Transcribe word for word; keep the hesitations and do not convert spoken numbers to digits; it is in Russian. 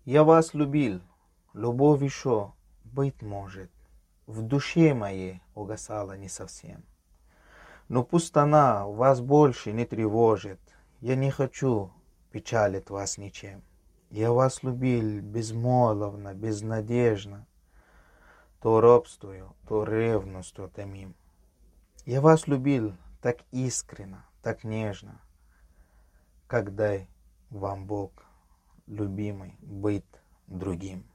Я вас любил, любовь еще, быть может, в душе моей угасала не совсем. Но пусть она вас больше не тревожит, я не хочу печалить вас ничем. Я вас любил безмолвно, безнадежно, то робствую, то ревностью томим. Я вас любил так искренно, так нежно, как дай вам Бог, любимый, быть другим.